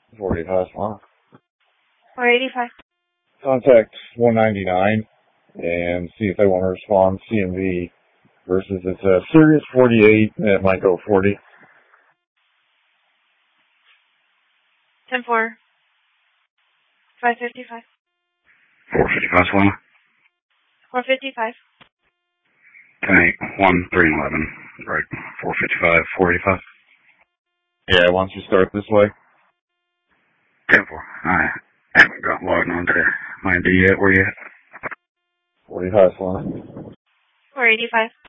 40 highest line. 485. Contact 199 and see if they want to respond. CMV versus it's Sirius 48 at Micro 40. 10-4. 555. 455 Solana. 455. 10-8, 1, 3, and 11. Right. 455, 485. Yeah, once you start this way. 10-4. I haven't got logged on to my ID yet. Where you at? 40 highest line. 485.